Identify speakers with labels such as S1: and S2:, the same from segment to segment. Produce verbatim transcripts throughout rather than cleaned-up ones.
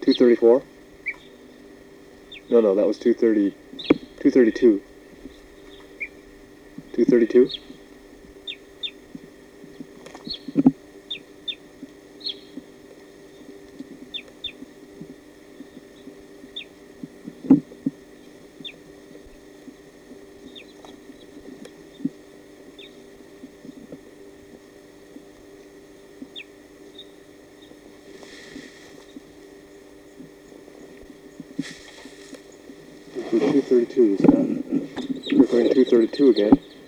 S1: two thirty-four? No, no, that was two thirty, two thirty-two. two thirty-two? two thirty-two, Scott. We're going two thirty-two again.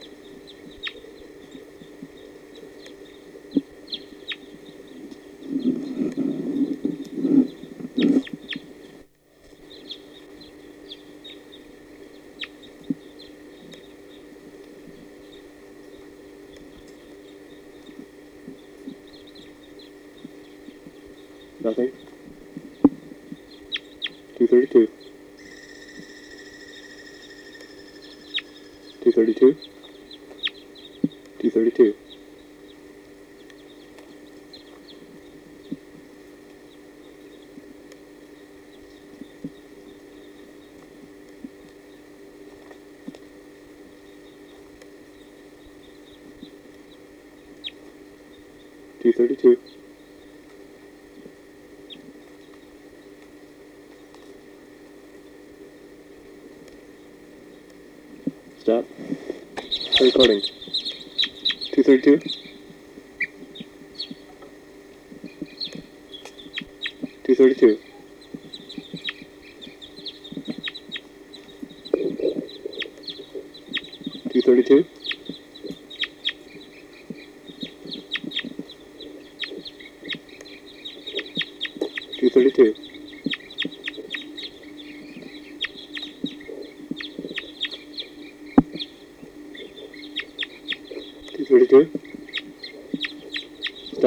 S1: Nothing. two thirty-two. two thirty-two. two thirty-two. two thirty-two. Stop. Start recording. two thirty-two. two thirty-two. two thirty-two. two thirty-two. two thirty-two.